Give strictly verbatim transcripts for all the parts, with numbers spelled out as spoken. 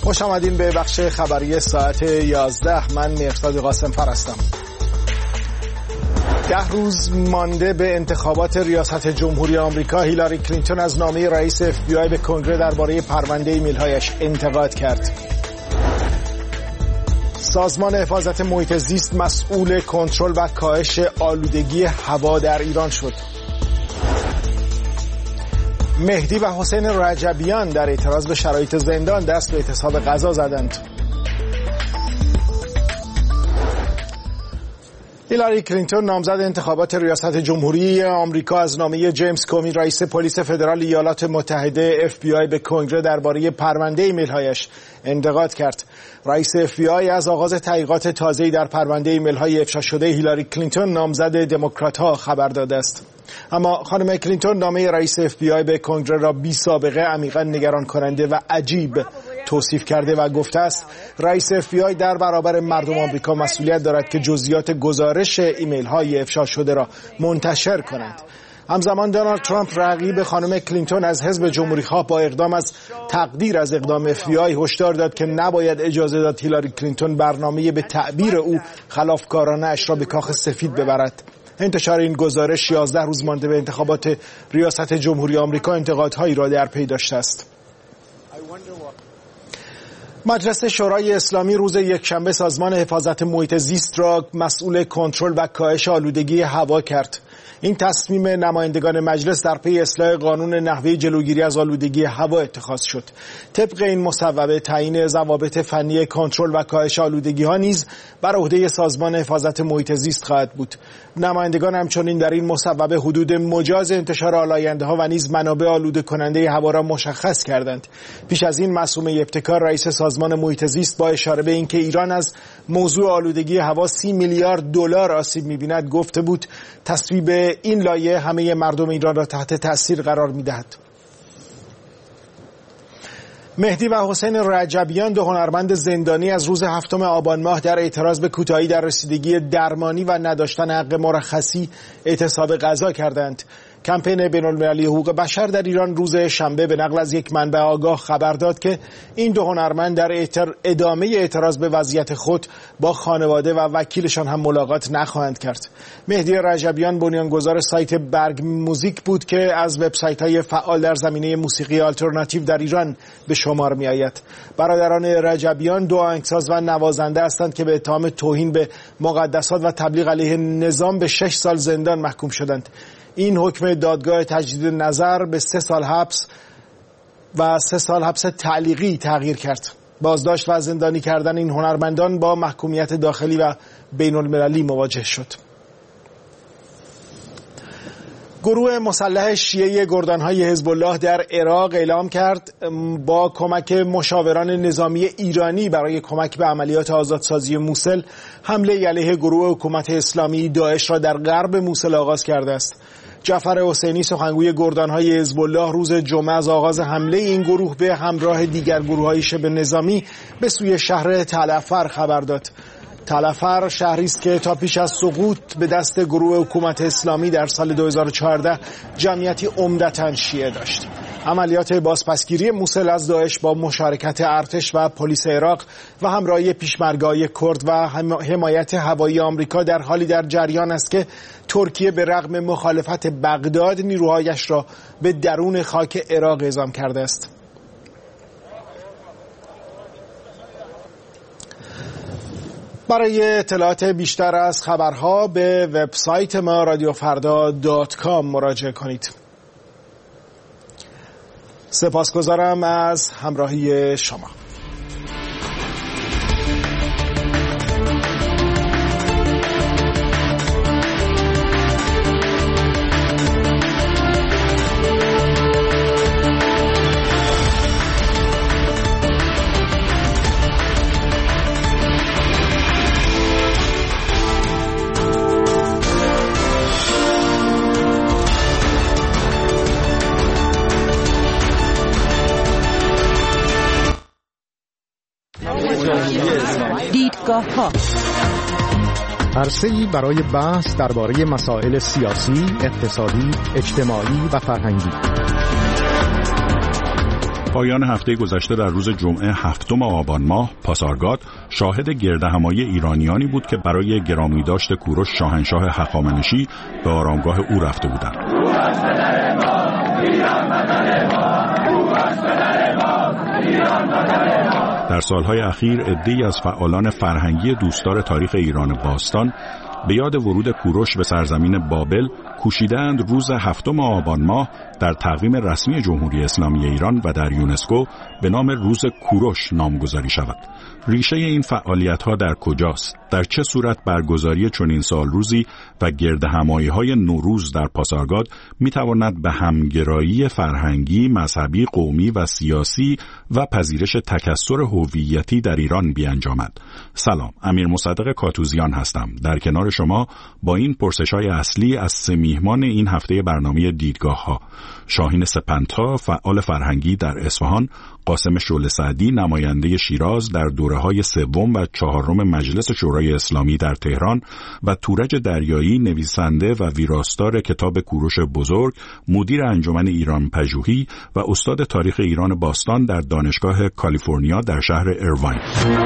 خوش آمدین به بخش خبری ساعت یازده. من مهرداد قاسم فر هستم. ده روز مانده به انتخابات ریاست جمهوری آمریکا، هیلاری کلینتون از نامه رئیس اف بی آی به کنگره درباره پرونده ایمیل‌هایش انتقاد کرد. سازمان حفاظت محیط زیست مسئول کنترل و کاهش آلودگی هوا در ایران شد. مهدی و حسین رجبیان در اعتراض به شرایط زندان دست به اعتصاب غذا زدند. هیلاری کلینتون نامزد انتخابات ریاست جمهوری آمریکا از نامه جیمز کومی رئیس پلیس فدرال ایالات متحده اف بی آی به کنگره درباره پرونده ایمیل‌هایش انتقاد کرد. رئیس اف بی آی از آغاز تحقیقات تازه‌ای در پرونده ایمیل‌های افشا شده هیلاری کلینتون نامزد دموکرات‌ها خبر داده است. اما خانم کلینتون نامه رئیس اف بی آی به کنگره را بی سابقه، عمیقاً نگران کننده و عجیب توصیف کرده و گفته است رئیس اف بی آی در برابر مردم آمریکا مسئولیت دارد که جزئیات گزارش ایمیل های افشا شده را منتشر کند. همزمان دونالد ترامپ رقیب خانم کلینتون از حزب جمهوری‌خواه با اقدام از تقدیر از اقدام اف بی آی هشدار داد که نباید اجازه داد هیلاری کلینتون برنامه به تعبیر او خلافکارانه اش را به کاخ سفید ببرد. انتشار این گزارش یازده روز مانده به انتخابات ریاست جمهوری آمریکا انتقادهایی را در پی داشته است. مجلس شورای اسلامی روز یکشنبه سازمان حفاظت محیط زیست را مسئول کنترل و کاهش آلودگی هوا کرد. این تصمیم نمایندگان مجلس در پی اصلاح قانون نحوه جلوگیری از آلودگی هوا اتخاذ شد. طبق این مصوبه تعیین ضوابط فنی کنترل و کاهش آلودگی ها نیز بر عهده سازمان حفاظت محیط زیست خواهد بود. نمایندگان همچنین در این مصوبه حدود مجاز انتشار آلاینده ها و نیز منابع آلوده کننده هوا را مشخص کردند. پیش از این معصومه ابتکار رئیس سازمان محیط زیست با اشاره به اینکه ایران از موضوع آلودگی هوا سی میلیارد دلار آسیب می‌بیند گفته بود تصویب این لایحه همه مردم ایران را تحت تاثیر قرار می‌دهد. مهدی و حسین رجبیان، دو هنرمند زندانی، از روز هفتم آبان ماه در اعتراض به کوتاهی در رسیدگی درمانی و نداشتن حق مرخصی اعتصاب غذا کردند. کمپین بین‌المللی حقوق بشر در ایران روز شنبه به نقل از یک منبع آگاه خبر داد که این دو هنرمند در ادامه اعتراض به وضعیت خود با خانواده و وکیلشان هم ملاقات نخواهند کرد. مهدی رجبیان بنیانگذار سایت برگ موزیک بود که از وبسایت‌های فعال در زمینه موسیقی آلترناتیو در ایران به شمار می‌آید. برادران رجبیان دو آهنگساز و نوازنده هستند که به اتهام توهین به مقدسات و تبلیغ علیه نظام به شش سال زندان محکوم شدند. این حکم دادگاه تجدید نظر به سه سال حبس و سه سال حبس تعلیقی تغییر کرد. بازداشت و زندانی کردن این هنرمندان با محکومیت داخلی و بین المللی مواجه شد. گروه مسلح شیعه گردانهای حزب الله در عراق اعلام کرد با کمک مشاوران نظامی ایرانی برای کمک به عملیات آزادسازی موصل حمله علیه گروه حکومت اسلامی داعش را در غرب موصل آغاز کرده است. جعفر حسینی، سخنگوی گردانهای حزب الله، روز جمعه از آغاز حمله این گروه به همراه دیگر گروه‌های شبه نظامی به سوی شهر تل افر خبر داد. تل افر شهری است که تا پیش از سقوط به دست گروه حکومت اسلامی در سال دو هزار و چهارده جمعیتی عمدتاً شیعه داشت. عملیات بازپسگیری موصل از داعش با مشارکت ارتش و پلیس عراق و همراهی پیشمرگه‌های کرد و حمایت هوایی آمریکا در حالی در جریان است که ترکیه به رغم مخالفت بغداد نیروهایش را به درون خاک عراق اعزام کرده است. برای اطلاعات بیشتر از خبرها به وبسایت ما رادیو فردا دات کام مراجعه کنید. سپاسگزارم از همراهی شما. دیدگاه ها، عرصه‌ای برای بحث درباره مسائل سیاسی، اقتصادی، اجتماعی و فرهنگی. پایان هفته گذشته در روز جمعه هفتم آبان ماه پاسارگاد شاهد گردهمایی ایرانیانی بود که برای گرامیداشت کوروش شاهنشاه هخامنشی به آرامگاه او رفته بودند. در سالهای اخیر عده‌ای از فعالان فرهنگی دوستدار تاریخ ایران باستان به یاد ورود کوروش به سرزمین بابل کوشیدند روز هفتم آبان ماه در تقویم رسمی جمهوری اسلامی ایران و در یونسکو به نام روز کوروش نامگذاری شود. ریشه این فعالیت‌ها در کجاست؟ در چه صورت برگزاری چنین سالروزی و گردهمایی‌های نوروز در پاسارگاد می‌تواند به همگرایی فرهنگی، مذهبی، قومی و سیاسی و پذیرش تکثر هویتی در ایران بیانجامد؟ سلام، امیر مصدق کاتوزیان هستم. در کنار شما با این پرسش‌های اصلی از سه میهمان این هفته برنامه دیدگاه‌ها: شاهین سپنتا، فعال فرهنگی در اصفهان، قاسم شعله سعدی، نماینده شیراز در دوره‌های سوم و چهارم مجلس شورای اسلامی در تهران و تورج دریایی، نویسنده و ویراستار کتاب کوروش بزرگ، مدیر انجمن ایران پژوهی و استاد تاریخ ایران باستان در دانشگاه کالیفرنیا در شهر ایرواین.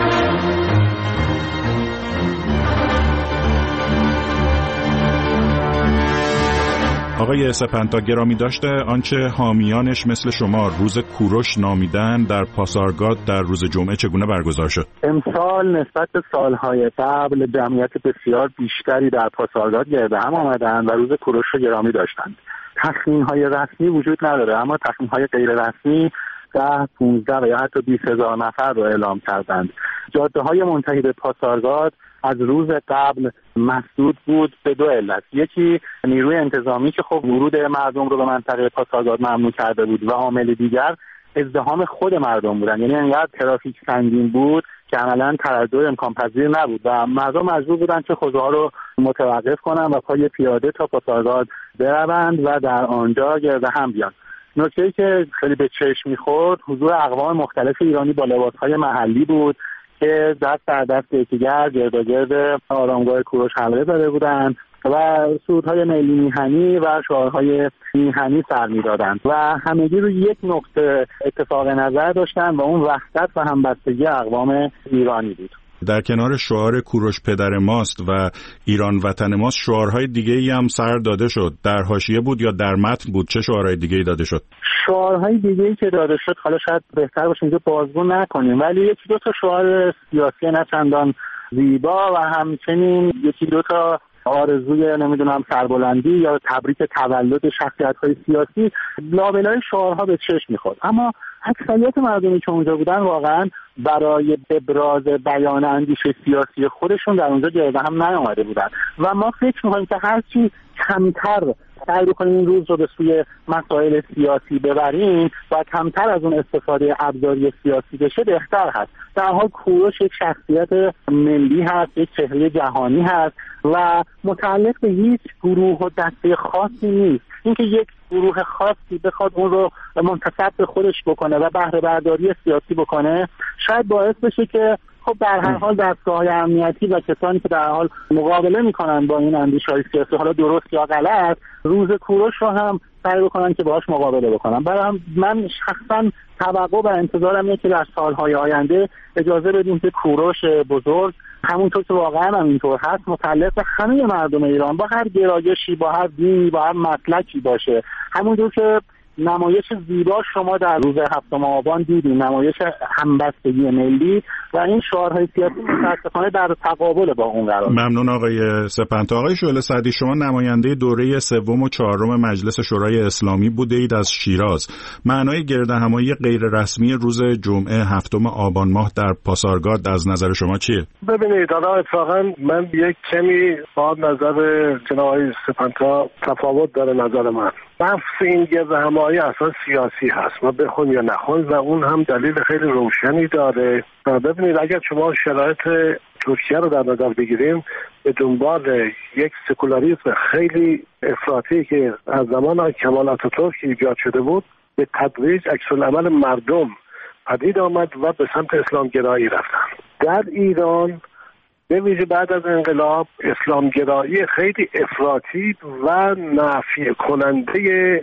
آقای سپنتا، گرامی داشته آنچه حامیانش مثل شما روز کوروش نامیدن در پاسارگاد در روز جمعه چگونه برگزار شد؟ امسال نسبت به سالهای قبل جمعیت بسیار بیشتری در پاسارگاد گرد هم آمدند و روز کوروش رو گرامی داشتند. تخمین‌های رسمی وجود نداره، اما تخمین‌های غیر رسمی ده، پونزده و یا حتی بیست هزار نفر رو اعلام کردند. جاده‌های منتهی به پاسارگاد از روز قبل مسدود بود به دو علت. یکی نیروی انتظامی که خب ورود مردم رو به منطقه پاسارگاد ممنوع کرده بود و عامل دیگر ازدحام خود مردم بودن، یعنی انقدر ترافیک سنگین بود که عملاً تردد امکان پذیر نبود و مردم مجبور بودن که خودروها رو متوقف کنن و پای پیاده تا پاسارگاد بروند و در آنجا گرد هم بیان. نکته‌ای که خیلی به چشم می‌خورد حضور اقوام مختلف ایرانی با لباس‌های محلی بود که دست در دست یکدیگر گرداگرد آرامگاه کوروش حلقه زده بودند و سرودهای ملی میهنی و شعارهای میهنی سر می‌دادند و همگی رو یک نقطه اتفاق نظر داشتند و اون وحدت و همبستگی اقوام ایرانی بود. در کنار شعار کوروش پدر ماست و ایران وطن ماست شعارهای دیگه‌ای هم سر داده شد. در حاشیه بود یا در متن بود؟ چه شعارهای دیگه‌ای داده شد؟ شعارهای دیگه‌ای که داده شد حالا شاید بهتر باشه اینجا بازگو نکنیم، ولی یکی دو تا شعار سیاسی نه چندان زیبا و همچنین یکی دو تا آرزوی نمیدونم سربلندی یا تبریک تولد شخصیت‌های سیاسی لابلای شعارها به چشم می‌خورد. اما اکثریت مردمی که اونجا بودن واقعا برای ابراز بیان اندیشه سیاسی خودشون در اونجا گرد هم نیامده بودن و ما فکر می‌کنیم که هرچی کمتر سعی بکنیم این روز رو به سوی مسائل سیاسی ببریم و کمتر از اون استفاده ابزاری سیاسی بشه بهتر هست. در حال کوروش یک شخصیت ملی هست، یک چهره جهانی هست و متعلق به هیچ گروه و دسته خاصی نیست. اینکه یک گروه خاصی بخواد اون رو منتسب به خودش بکنه و بهره برداری سیاسی بکنه شاید باعث بشه که خب در هر حال دستگاه‌های امنیتی و کسانی که در حال مقابله میکنن با این اندیشه‌های سیاسی، حالا درست یا غلط، روز کوروش رو هم سعی بکنن که باهاش مقابله بکنن. برای من شخصا توقع و انتظارم اینه که در سالهای آینده اجازه بدیم که کوروش بزرگ همونطور که واقعا هم اینطور هست متعلق به همه مردم ایران با هر گرایشی، با هر دینی، با هر مسلکی باشه. همونطور که نمایش زیبا شما در روز هفتم آبان دیدیم، نمایش همبستگی ملی و این شعارهای سیاسی متاسفانه در تقابل با اون قرار. ممنون آقای سپنتا. آقای شعله سعدی، شما نماینده دوره سوم و چهارم مجلس شورای اسلامی بوده اید از شیراز. معنای گردهمایی غیر رسمی روز جمعه هفتم آبان ماه در پاسارگاد از نظر شما چیه؟ ببینید، حالا اتفاقا من یک کمی با نظر جناب آقای سپنتا تفاوت داره نظر من. بحث این گردهمایی اصلا سیاسی هست، ما بخون یا نخون، و اون هم دلیل خیلی روشنی داره. ببینید، اگر شما شرایط ترکیه رو در نظر بگیریم، به دنبال یک سکولاریسم خیلی افراطی که از زمان کمال آتاتورک ایجاد شده بود، به تدریج عکس‌العمل مردم پدید آمد و به سمت اسلامگرایی رفتن. در ایران به ویژه بعد از انقلاب اسلامگرایی خیلی افراطی و نافی کننده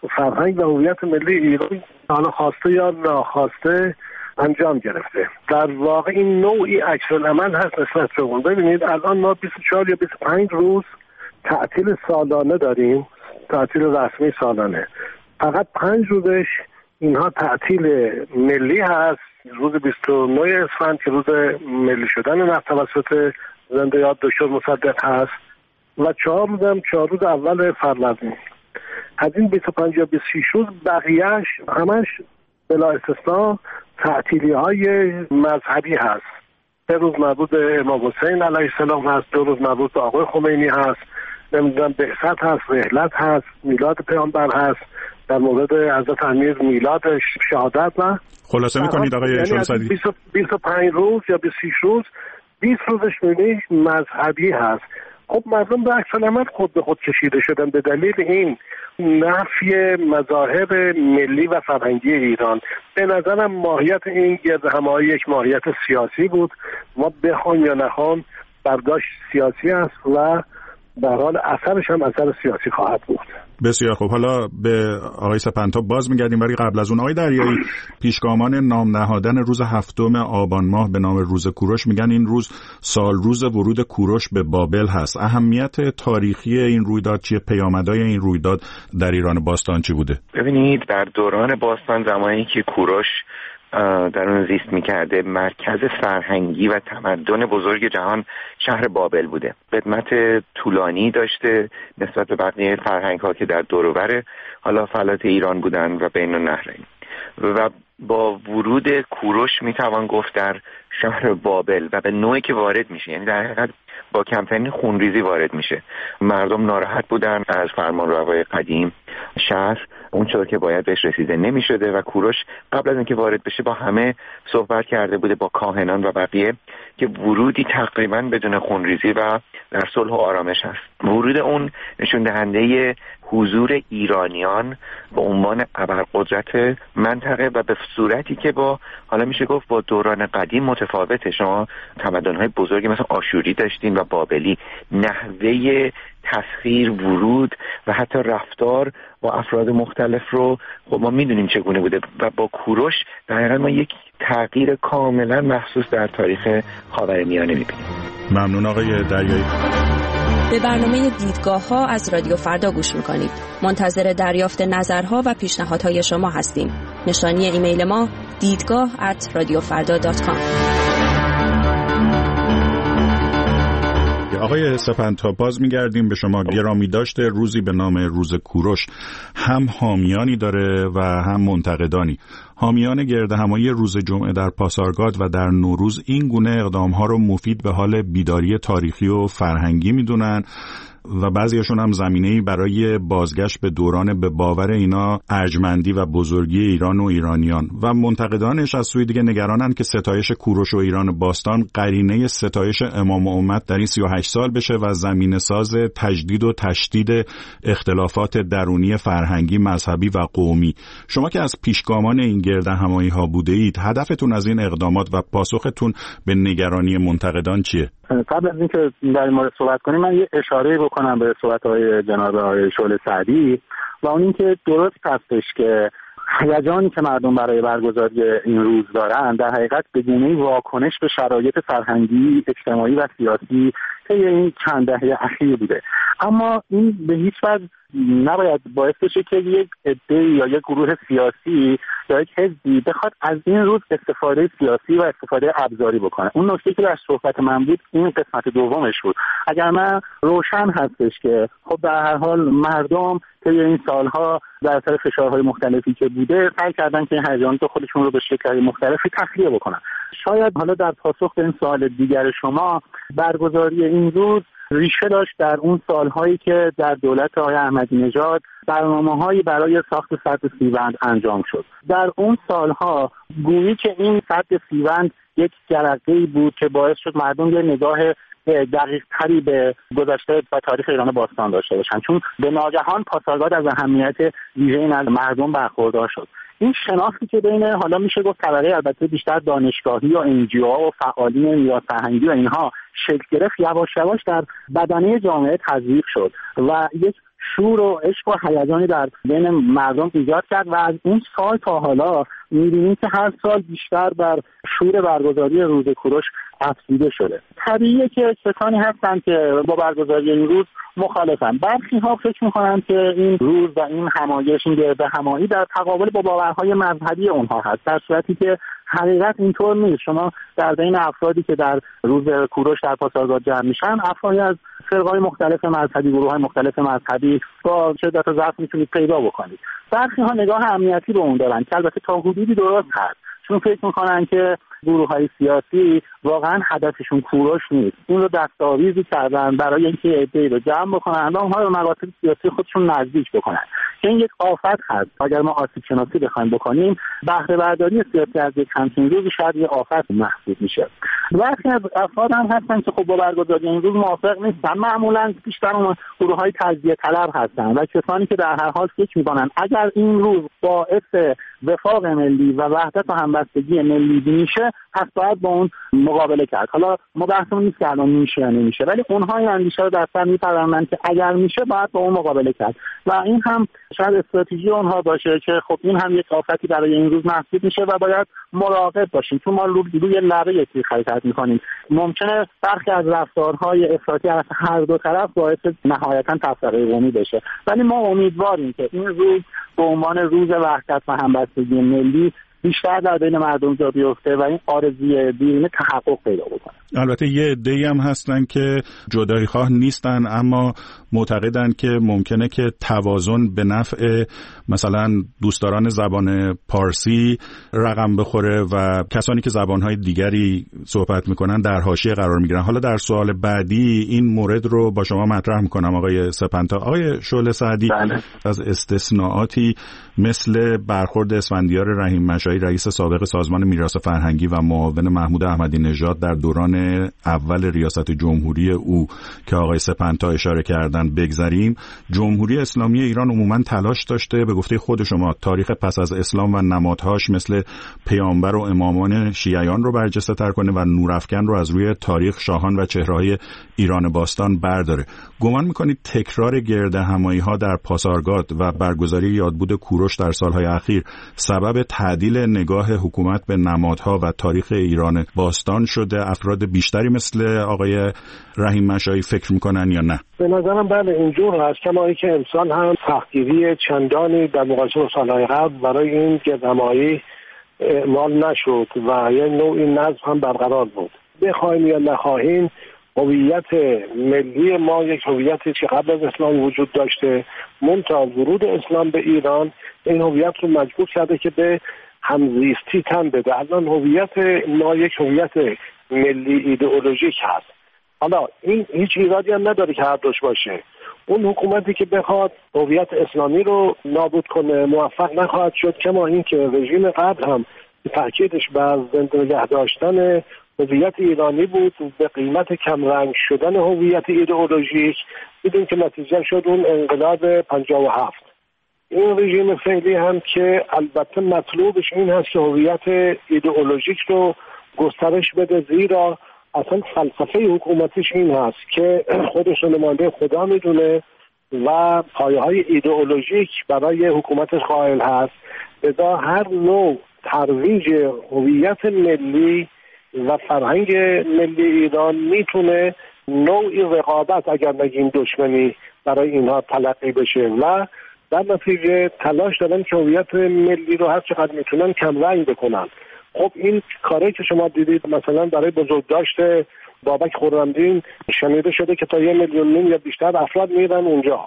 فرهنگ و هویت ملی ایران حالا خواسته یا ناخواسته انجام گرفته. در واقع این نوعی عکس‌العمل هست نسبت به اون. ببینید الان ما بیست و چهار یا بیست و پنج روز تعطیل سالانه داریم، تعطیل رسمی سالانه. فقط پنج روزش اینها تعطیل ملی هست. روز بیست و نه اسفند که روز ملی شدن نفت توسط زنده یاد دکتر مصدق هست و چهار روز هم چهار روز اول فروردین. از این بیست و پنج یا بیست و شش روز بقیهش همش بلا استثناء تعطیلی های مذهبی هست. سه روز مربوط به امام حسین علیه السلام هست، دو روز مربوط به آقای خمینی هست، نمیدونم بعثت هست، رحلت هست، میلاد پیامبر هست، در مورد حضرت امیر میلاد شهادت. و خلاصه میکنید آقای شمسدی بیست و پنج روز یا بیست و شش روز بیست روزش میبینی مذهبی هست. خب مردم به عکس‌العمل خود به خود کشیده شدن به دلیل این نفی مذاهب ملی و فرهنگی ایران. به نظرم ماهیت این گردهمایی یک ماهیت سیاسی بود. ما بخوایم یا نخوایم برداشت سیاسی است و در حال اثرش هم اثر سیاسی خواهد بود. بسیار خوب. حالا به آقای سپنتا باز میگردیم، ولی قبل از اون آقای دریایی، پیشگامان نام نهادن روز هفتم آبان ماه به نام روز کوروش میگن این روز سال روز ورود کوروش به بابل هست. اهمیت تاریخی این رویداد چیه؟ پیامدهای این رویداد در ایران باستان چی بوده؟ ببینید در دوران باستان زمانی که کوروش در اون زیست میکرده، مرکز فرهنگی و تمدن بزرگ جهان شهر بابل بوده. قدمت طولانی داشته نسبت به بقیه فرهنگ ها که در دور و بر حالا فلات ایران بودن و بین النهرین. و با ورود کوروش میتوان گفت در شهر بابل و به نوعی که وارد میشه، یعنی در حقیقت با کمپین خونریزی وارد میشه. مردم ناراحت بودن از فرمانروای قدیم شهر، اونچه که باید بهش رسیده نمیشده و کوروش قبل از اینکه وارد بشه با همه صحبت کرده بوده، با کاهنان و بقیه، که ورودی تقریبا بدون خونریزی و در صلح و آرامش هست. ورود اون نشون دهنده حضور ایرانیان به عنوان ابرقدرت منطقه و به صورتی که با حالا میشه گفت با دوران قدیم متفاوته. شما تمدن‌های بزرگی مثل آشوری داشتین و بابلی، نحوه تسخیر، ورود و حتی رفتار با افراد مختلف رو خب ما میدونیم چگونه بوده و با کوروش در حقیقت ما یک تغییر کاملا مخصوص در تاریخ خاورمیانه میبینیم. ممنون آقای دریایی. به برنامه دیدگاه ها از رادیو فردا گوش میکنید. منتظر دریافت نظرها و پیشنهادهای شما هستیم. نشانی ایمیل ما دیدگاه ات رادیو فردا دات کام. آقای سپنتا باز میگردیم به شما. گرامی داشته روزی به نام روز کوروش هم حامیانی داره و هم منتقدانی. حامیان گردهمایی روز جمعه در پاسارگاد و در نوروز این گونه اقدام‌ها رو مفید به حال بیداری تاریخی و فرهنگی میدونن و بعضیشون هم زمینه‌ای برای بازگشت به دوران به باور اینا ارجمندی و بزرگی ایران و ایرانیان. و منتقدانش از سوی دیگه نگرانن که ستایش کوروش و ایران باستان قرینه ستایش امام و امت در این سی و هشت سال بشه و زمینه ساز تجدید و تشدید اختلافات درونی فرهنگی، مذهبی و قومی. شما که از پیشگامان این گردهمایی ها بوده اید، هدفتون از این اقدامات و پاسختون به نگرانی منتقدان چیه؟ قبل از اینکه در این مورد صحبت کنیم من یه اشاره بکنم به صحبت‌های جناب آقای شعله سعدی و اون اینکه درست هستش که هیجانی که مردم برای برگزاری این روز دارن در حقیقت به گونه‌ای واکنش به شرایط فرهنگی، اجتماعی و سیاسی طی این چند دهه اخیر بوده. اما این به هیچ وجه نباید باعث بشه که یک عده یا یک گروه سیاسی یا یک حزبی بخواد از این روز استفاده سیاسی و استفاده ابزاری بکنه. اون نکته که در صحبت من بود این قسمت دومش بود. اگر من روشن هستش که خب در هر حال مردم طی این سالها در اثر فشارهای مختلفی که بوده سعی کردن که این هیجانات خودشون رو به شکل‌های مختلفی تخلیه بکنن. شاید حالا در پاسخ به این سوال دیگر شما، برگزاری این روز ریشه داشت در اون سالهایی که در دولت آقای احمدی نژاد برنامه‌هایی برای ساخت سد سیوند انجام شد. در اون سالها گویی که این سد سیوند یک جرقه‌ای بود که باعث شد مردم یه نگاه دقیق تری به گذشته و تاریخ ایران باستان داشته باشن، چون به ناگهان پاسارگاد از اهمیت ویژه‌ای از مردم برخوردار شد. این شناختی که بین حالا میشه گفت طبقه البته بیشتر دانشگاهی و انجیوها و فعالین میراث فرهنگی و اینها شکل گرفت، یواش یواش در بدنه جامعه تزریق شد و یک شور و عشق و هیجانی در بین مردم ایجاد کرد و از اون سال تا حالا می‌بینیم که هر سال بیشتر بر شور برگزاری روز کوروش افزوده شده. طبیعیه که کسانی هستن که با برگزاری این روز مخالفن. برخی ها فکر می‌کنن که این روز و این همایش، این گردهمایی در تقابل با باورهای مذهبی اونها هست، در صورتی که حقیقت اینطور نیست. شما در بین افرادی که در روز کوروش در پاسارگاد جمع میشن، افرادی از فرقهای مختلف مذهبی، گروه‌های مختلف مذهبی با شدت و ضعف میتونید پیدا بکنید. برخی ها نگاه امنیتی به اون دارن که البته تا حدودی درست هست، چون فکر میکنن که گروه‌های سیاسی واقعا هدفشون کوروش نیست، این رو دستاویزی کردن برای اینکه عده‌ای رو جمع بکنن و اونها رو مقاصد سیاسی خودشون نزدیک بکنن که این یک آفت هست. اگر ما آسیب شناسی بخوایم بکنیم، بهره برداری سیاسی از یک همچین روزی شاید یک آفت محسوب میشه. برخی از افراد هم هستن که خب با برگزاری این روز موافق نیستن، معمولا بیشتر اون گروه‌های تجزیه طلب هستن و کسانی که در هر حال فکر می‌کنن اگر این روز باعث وفاق ملی و وحدت و همبستگی ملی میشه، پس باید با اون مقابله کرد. حالا ما بحثمون نیست که الان میشه یا نمیشه، ولی اونها این اندیشه رو در سر میپرورند که اگر میشه باید با اون مقابله کرد و این هم شاید استراتژی اونها باشه که خب این هم یک آفتی برای این روز محسوب میشه و باید مراقب باشیم، چون ما روی لبه یکی حرکت میکنیم. ممکنه برخی از رفتارهای افراطی از هر دو طرف باعث نهایتا تفرقه قومی بشه، ولی ما امیدواریم که این روز به عنوان روز وحدت و همبستگی ملی بیشتر در بین مردم جا بیفته و این آرزوی بیرون تحقق پیدا بکنه. البته یه عده‌ای هم هستن که جدایی خواه نیستن، اما معتقدن که ممکنه که توازن به نفع مثلا دوستداران زبان پارسی رقم بخوره و کسانی که زبانهای دیگری صحبت میکنن در حاشیه قرار میگیرن. حالا در سوال بعدی این مورد رو با شما مطرح میکنم آقای سپنتا. آقای شعله سعدی، بله. از استثناءاتی مثل برخورد اسفندیار رحیم مشایی رئیس سابق سازمان میراث فرهنگی و معاون محمود احمدی نژاد در دوران اول ریاست جمهوری او که آقای سپنتا اشاره کردن بگذریم، جمهوری اسلامی ایران عموما تلاش داشته به گفته خود شما تاریخ پس از اسلام و نمادهاش مثل پیامبر و امامان شیعیان رو برجسته تر کنه و نورافکن رو از روی تاریخ شاهان و چهره‌های ایران باستان برداره. گمان میکنید تکرار گردهمایی ها در پاسارگاد و برگزاری یادبود کوروش در سالهای اخیر سبب تعدیل نگاه حکومت به نمادها و تاریخ ایران باستان شده؟ افراد بیشتری مثل آقای رحیم مشایی فکر میکنن یا نه؟ به نظرم بله اینجور هست، کما اینکه امسال هم سختگیری چندانی در مقایسه با سالهای قبل برای این گردهمایی اعمال نشد و یه نوعی نظم هم برقرار بود. بخوایم یا نخواهیم هویت ملی ما یک هویتی که قبل از اسلام وجود داشته، منتها ورود اسلام به ایران این هویت رو مجبور کرده که به همزیستی تن بده. الان هویت ما یک هویت ملی ایدئولوژیک هست. حالا این هیچ ایرادی هم نداره که هر دوش باشه. اون حکومتی که بخواد هویت اسلامی رو نابود کنه موفق نخواهد شد، کما این که رژیم قبل هم تاکیدش بر زنده نگه داشتن هویت ایرانی بود به قیمت کمرنگ شدن هویت ایدئولوژیک. دیدیم که نتیجه شد اون انقلاب پنجاه و هفت. این رژیم فعلی هم که البته مطلوبش این هست که هویت ایدئولوژیک رو گسترش بده، زیرا اصلا فلسفه حکومتش این هست که خودش رو نماینده خدا میدونه و پایه‌های ایدئولوژیک برای حکومتش قائل هست. لذا هر نوع ترویج هویت ملی و فرهنگ ملی ایران میتونه نوعی رقابت اگر نگیم دشمنی برای اینها تلقی بشه و در نتیجه تلاش دارن که هویت ملی رو هر چقدر میتونن کم رنگ بکنن. خب این کاری که شما دیدید مثلا برای بزرگداشت بابک خرمدین شنیده شده که تا یه میلیون نیم یا بیشتر افراد میرن اونجا.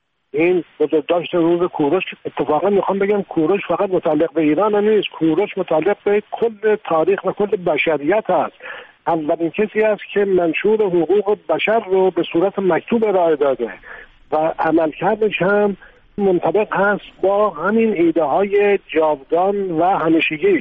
این بزرگداشت روز کوروش اتفاقا میخوام بگم کوروش فقط متعلق به ایران نیست، کوروش متعلق به کل تاریخ و کل بشریت است. اولین کسی است که منشور حقوق بشر رو به صورت مکتوب ارائه داده و عملکردش هم منطبق هست با همین ایده های جاودان و همیشگیش.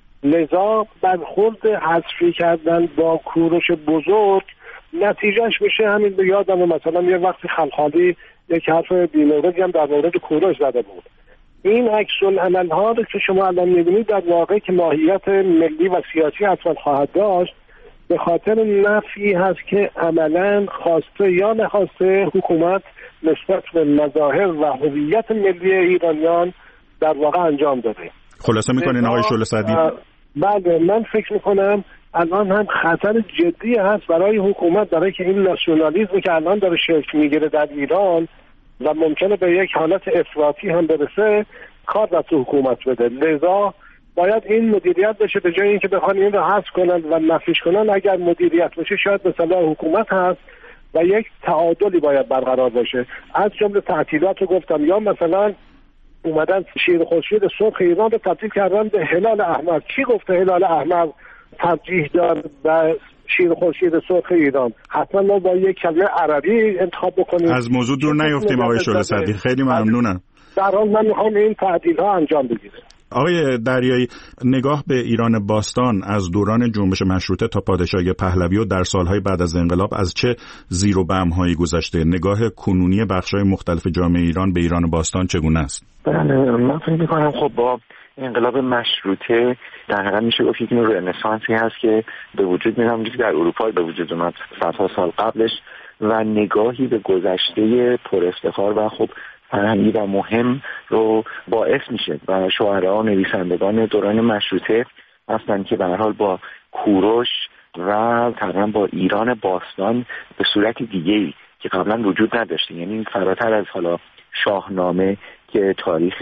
لذا برخورد حذفی کردن با کوروش بزرگ نتیجهش میشه همین. به یادم مثلا یه وقتی خلخالی یک حرف بی‌موردی هم در مورد کوروش زده بود. این عکس العمل ها رو که شما الان می‌بینید در واقع که ماهیت ملی و سیاسی حتما خواهد داشت، به خاطر نفی هست که عملاً خواسته یا نخواسته حکومت نسبت به مظاهر و هویت ملی ایرانیان در واقع انجام داده. خلاصه میکنین آقای شعله سعدی؟ بله، من فکر میکنم الان هم خطر جدی هست برای حکومت، برای که این ناسیونالیسمی که الان داره شکل میگیره در ایران و ممکنه به یک حالت افراطی هم برسه کار دست حکومت بده. لذا باید این مدیریت بشه، به جای اینکه بخوان این رو حذف کنن و نفیش کنن، اگر مدیریت بشه شاید به صلاح حکومت هست و یک تعادلی باید برقرار بشه. از جمله تعطیلات رو گفتم، یا مثلا اومدن شیر خورشید سرخ ایران رو تبدیل کردن به هلال احمر. کی گفته هلال احمر ترجیح دار و شیر خورشید سرخ ایران؟ حتما ما با یک کلمه عربی انتخاب بکنیم. از موضوع دور نیفتیم آقای شعله سعدی، خیلی ممنونم. در حال من میخوام این تعدیل ها انجام بگیره. آقای دریایی، نگاه به ایران باستان از دوران جنبش مشروطه تا پادشاهی پهلوی و در سالهای بعد از انقلاب از چه زیر و بم‌هایی گذشته؟ نگاه کنونی بخش‌های مختلف جامعه ایران به ایران باستان چگونه است؟ بله، من فکر می‌کنم خب با انقلاب مشروطه در حقیقت میشه گفت یک نوع رنسانسی هست که به وجود میاد، همونجوری که در اروپا به وجود اومد صدها سال قبلش، و نگاهی به گذشته پر افتخار و خب فرهنگی و مهم رو باعث میشه و شاعرها و نویسندگان دوران مشروطه هستن که به هر حال با کوروش و تقریبا با ایران باستان به صورت دیگه‌ای که قبلا وجود نداشته، یعنی فراتر از حالا شاهنامه که تاریخ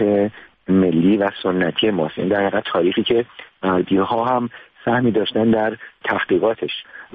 ملی و سنتی ماست، این در حقیقت تاریخی که غربی‌ها هم سهمی داشتن در تحقیقاتش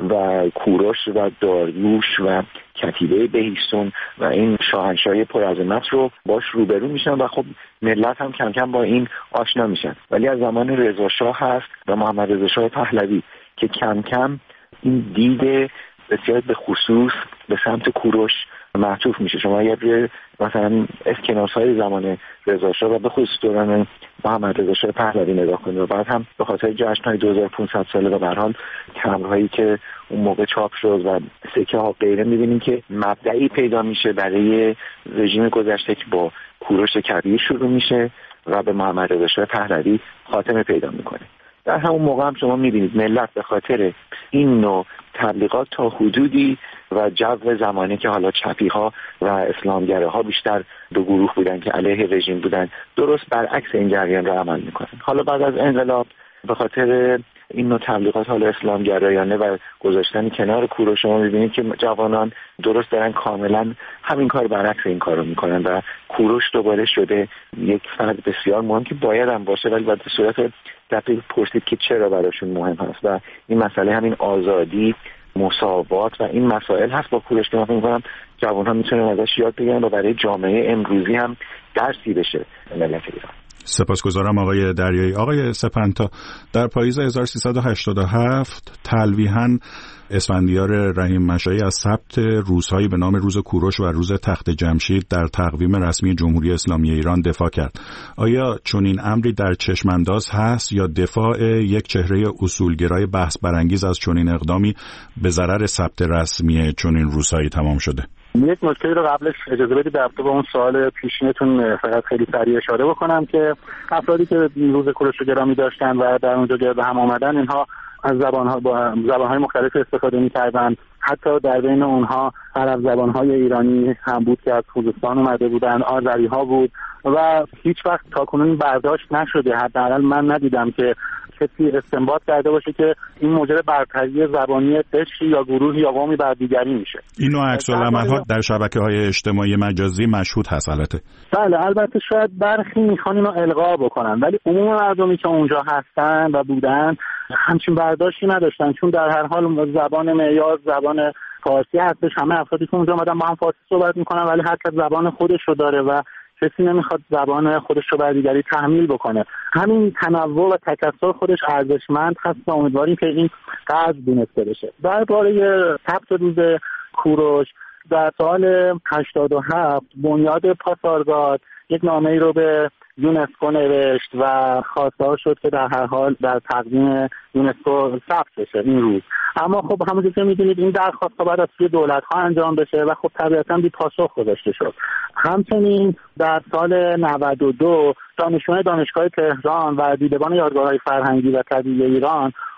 و کوروش و داریوش و کتیبه بهیستون و این شاهنشاهی پرعظمت رو باش روبرو میشن و خب ملت هم کم کم با این آشنا میشن. ولی از زمان رضا شاه هست و محمد رضا شاه پهلوی که کم کم این دید بسیار به خصوص به سمت کوروش معطوف میشه. شما اگر مثلا اسکناس‌های زمان رضا شاه و به خصوص دوران محمد رضا شاه پهلوی نگاه کنید و بعد هم به خاطر جشن‌های دو هزار و پانصد ساله و به هر حال تمبرهایی که اون موقع چاپ شد و سکه ها غیره، می‌بینیم که مبدئی پیدا میشه برای رژیم گذشته که با کوروش کبیر شروع میشه و به محمد رضا شاه پهلوی خاتمه پیدا میکنه. در همون موقع هم شما می‌بینید ملت به خاطر این نوع تبلیغات تا حدودی و جو زمانی که حالا چپی‌ها و اسلامگراها بیشتر دو گروه بودن که علیه رژیم بودن، درست برعکس این جریان رو عمل میکنن. حالا بعد از انقلاب به خاطر این نوع تبلیغات حالا اسلامگرایانه و گذاشتن کنار کوروش، شما می‌بینید که جوانان درست دارن کاملا همین کار برعکس این کار رو میکنن و کوروش دوباره شده یک فرد بسیار مهم که باید هم باشه، ولی باید به صورت دقیق پرسید که چرا براشون مهم هست و این مسئله همین آزادی، مساوات و این مسائل هست با کوروش که من فکر می‌کنم جوان‌ها میتونن ازش یاد بگیرن و برای جامعه امروزی هم درسی بشه ملت ایران. سپاسگزارم آقای دریایی. آقای سپنتا، در پاییز هزار و سیصد و هشتاد و هفت تلویحاً اسفندیار رحیم مشایی از ثبت روزهایی به نام روز کوروش و روز تخت جمشید در تقویم رسمی جمهوری اسلامی ایران دفاع کرد. آیا چنین امری در چشمانداز هست یا دفاع یک چهره اصولگرای بحث برانگیز از چنین اقدامی به ضرر ثبت رسمی چنین روزهایی تمام شده؟ یک نکته رو قبلش اجازه بدید در رابطه با اون سوال پیشینتون فقط خیلی سریع اشاره بکنم که افرادی که روز کوروش رو گرامی داشتن و در اونجا گرد هم آمدن، اینها از زبان‌ها با زبان‌های مختلف استفاده می‌کردن. حتی در بین اونها عرب زبان‌های ایرانی هم بود که از خوزستان اومده بودن، آذری‌ها بود و هیچ وقت تاکنون برداشت نشده، حداقل من ندیدم که کسی استنباط کرده باشه که این موجب برتری زبانی قشری یا گروهی یا قومی بر دیگری میشه. این نوع عکس‌العمل‌ها در شبکه‌های اجتماعی مجازی مشهود هست البته. بله، البته شاید برخی میخوان اینو القا بکنن، ولی عموم مردمی که اونجا هستن و بودن همچین برداشتی نداشتن، چون در هر حال زبان معیار زبان فارسی هستش. همه افرادی که اونجا اومدن با هم فارسی صحبت میکنن، ولی هر کس زبان خودش رو داره و کسی نمیخواد زبان خودش رو بر دیگری تحمیل بکنه. همین تنوع و تکثر خودش ارزشمند هست و امیدواریم که این قدر دونسته بشه. درباره ثبت روز کوروش در سال هشتاد و هفت بنیاد پاسارگاد یک نامه‌ای رو به یونسکو نوشت و خواستار شد که در هر حال در تقویم یونسکو ثبت بشه این روز. اما خب همونجوری که می‌دونید این درخواست باید از سوی دولت‌ها انجام بشه و خب طبیعتاً بی پاسخ گذاشته شد. همچنین در سال نود و دو دانشجویان دانشگاه تهران و دیدبان یادگارهای فرهنگی و طبیعی ایران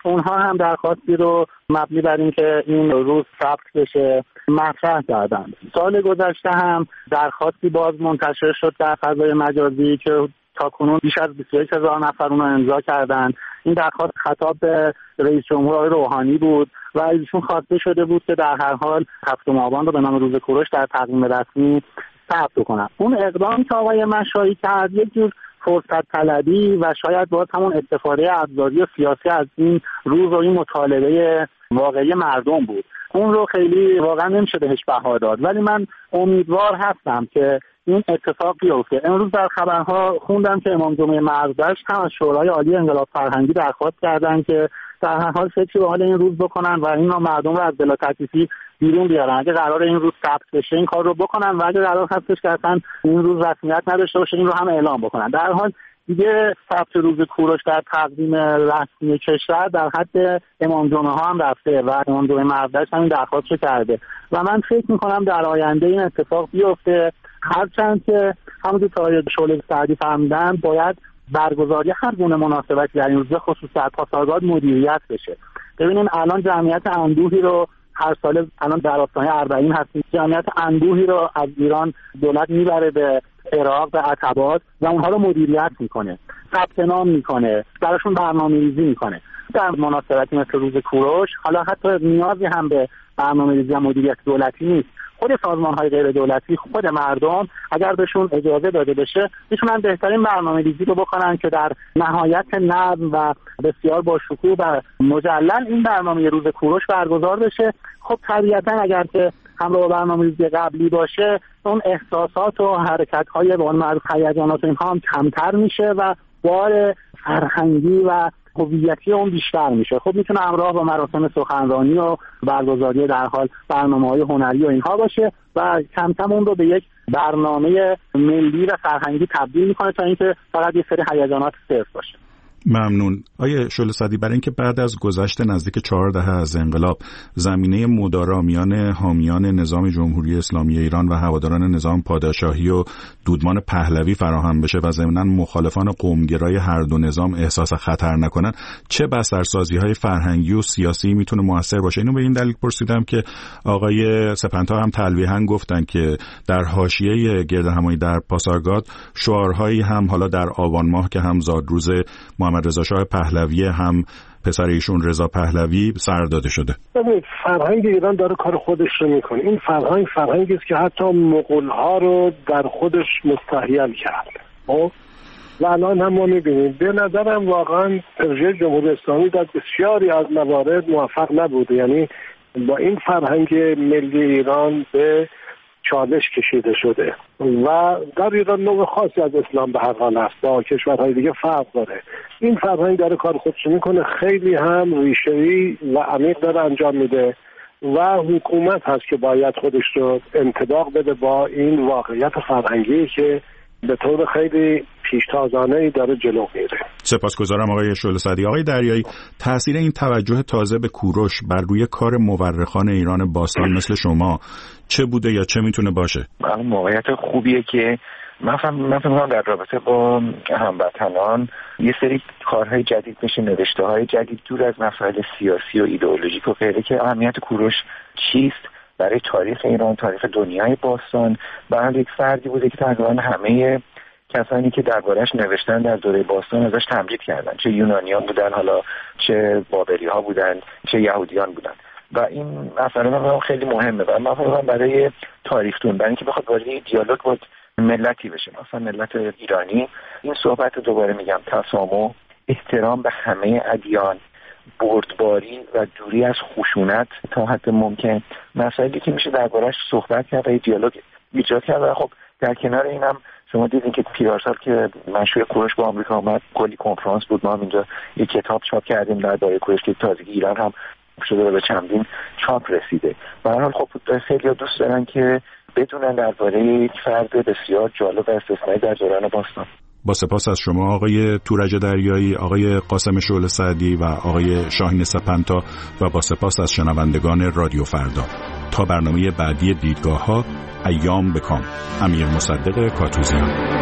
اونها هم درخواستی رو مبنی بر این که این روز ثبت بشه مطرح کردن. سال گذشته هم درخواستی باز منتشر شد در فضای مجازی که تاکنون بیش از بیست و یک هزار نفر اون رو امضا کردن. این درخواست خطاب به رئیس جمهور آقای روحانی بود و ایشون خواسته شده بود که در هر حال هفتم آبان رو به نام روز کوروش در تقویم رسمی ثبت کنن. اون اقدامی که آقای مشایی کرد یک جور فرصت طلبی و شاید باز همون استفاده ابزاری و سیاسی از این روز و این مطالبه واقعی مردم بود. اون رو خیلی واقعا نمیشه بهش بها داد، ولی من امیدوار هستم که این اتفاق بیفته. امروز در خبرها خوندم که امام جمعه مرزدشت هم از شورای عالی انقلاب فرهنگی درخواست کردن که در هر حال فکری به حال این روز بکنن و این مردم رو از بلا تکلیفی بیرون بیارن. اگه قرار این روز ثبت بشه این کار رو بکنن و اگه قرار هستش که اصلا این روز رسمیت نداشته باشه این رو هم اعلام بکنن. در حال دیگه ثبت روز کوروش در تقویم رسمی کشور در حد امام جمعه ها هم رفته و امام جمعه مرزدشت هم این درخواست رو کرده و من فکر می‌کنم در آینده این اتفاق بیفته، هرچند که همونجور که آقای شعله سعدی فرمودن باید برگزاری هر گونه مناسبتی در این روز خصوص در پاسارگاد مدیریت بشه. ببینیم الان جمعیت اندوهی رو هر سال الان در آستانه اربعین هستیم، جمعیت اندوهی رو از ایران دولت میبره به عراق به عتبات و اونها رو مدیریت میکنه، ثبت نام میکنه، براشون برنامه‌ریزی میکنه. در مناسبتی مثل روز کوروش حالا حتی نیازی هم به برنامه‌ریزی و مدیریت دولتی نیست، خود سازمان‌های غیر دولتی، خود مردم اگر بهشون اجازه داده بشه میتونن بهترین برنامه‌ریزی رو بکنن که در نهایت نظم و بسیار با شکوه و مجلل این برنامه روز کوروش برگزار بشه. خب طبیعتاً اگر که همراه با برنامه‌ریزی قبلی باشه اون احساسات و حرکت‌های به قول معروف هیجانات اینها هم کمتر میشه و بار فرهنگی و هویتی اون بیشتر میشه. خب میتونه همراه با مراسم سخنرانی و برگزاری در حال برنامه‌های هنری و اینها باشه و کم کم اون رو به یک برنامه ملی و فرهنگی تبدیل میکنه تا اینکه فقط یه سری هیجانات صرف باشه. ممنون. آیه شعله سعدی، برای اینکه بعد از گذشت نزدیک چهار دهه از انقلاب زمینه مدارا میان حامیان نظام جمهوری اسلامی ایران و هواداران نظام پادشاهی و دودمان پهلوی فراهم بشه و ضمناً مخالفان قومگرای هر دو نظام احساس خطر نکنن، چه بسترسازی‌های فرهنگی و سیاسی میتونه موثر باشه؟ اینو به این دلیل پرسیدم که آقای سپنتا هم تلویحاً گفتن که در حاشیه گردهمایی در پاسارگاد شعارهایی هم حالا در آبان ماه که هم زادروز محمد رضا شاه پهلوی هم پسر ایشون رضا پهلوی سر داده شده. ببینید فرهنگ ایران داره کار خودش رو میکنه. این فرهنگ فرهنگی است که حتی مغول‌ها رو در خودش مستحیل کرد. خب و الان هم ما میبینیم به نظرم واقعا رژیم جمهوری اسلامی در بسیاری از موارد موفق نبوده، یعنی با این فرهنگ ملی ایران به چالش کشیده شده و در ایران نوع خاصی از اسلام به هر حال است، با کشورهای دیگه فرق داره. این فرهنگ داره کار خودش میکنه، خیلی هم ریشه‌ای و عمیق داره انجام میده و حکومت هست که باید خودش رو انطباق بده با این واقعیت فرهنگی که به طور خیلی پیشتازانه‌ای داره جلو میره. سپاسگزارم آقای شعله سعدی. آقای دریایی، تاثیر این توجه تازه به کوروش بر روی کار مورخان ایران باستان مثل شما چه بوده یا چه میتونه باشه؟ موقعیت خوبیه که من فهمیدم در رابطه با هموطنان یه سری کارهای جدید میشه، نوشته‌های جدید دور از مسائل سیاسی و ایدئولوژیک و غیره که اهمیت کوروش چیست برای تاریخ ایران، تاریخ دنیای باستان. برای یک فردی بوده که تقریبا همه کسانی که دربارش نوشتن در دوره باستان ازش تمجید کردن، چه یونانیان بودن، حالا چه بابلی ها بودن، چه یهودیان بودن و این مسئله من خیلی مهمه و من فکر برای تاریختون برای اینکه بخواد وارد دیالوگ با ملتی بشه، مثلا ملت ایرانی، این صحبت دوباره میگم تسامح، احترام به همه ادیان، بردباری و دوری از خشونت تا حد ممکن، مسائلی که میشه دربارش صحبت کرد و دیالوگ ایجاد کرد. و خب در کنار اینم شما دیدین که پیرارسال که منشور کوروش با آمریکا اومد کلی کنفرانس بود، ما هم اینجا یک کتاب چاپ کردیم درباره کوروش که تازگی ایران هم شده به چندین چاپ رسیده. به هر حال خب خیلی دوست دارن که بدونن درباره یک فرد بسیار جالب و استثنایی در دوران باستان. با سپاس از شما آقای تورج دریایی، آقای قاسم شعله سعدی و آقای شاهین سپنتا و با سپاس از شنوندگان رادیو فردا. تا برنامه بعدی دیدگاه‌ها، ایام بکام. امیر مصدق کاتوزیان.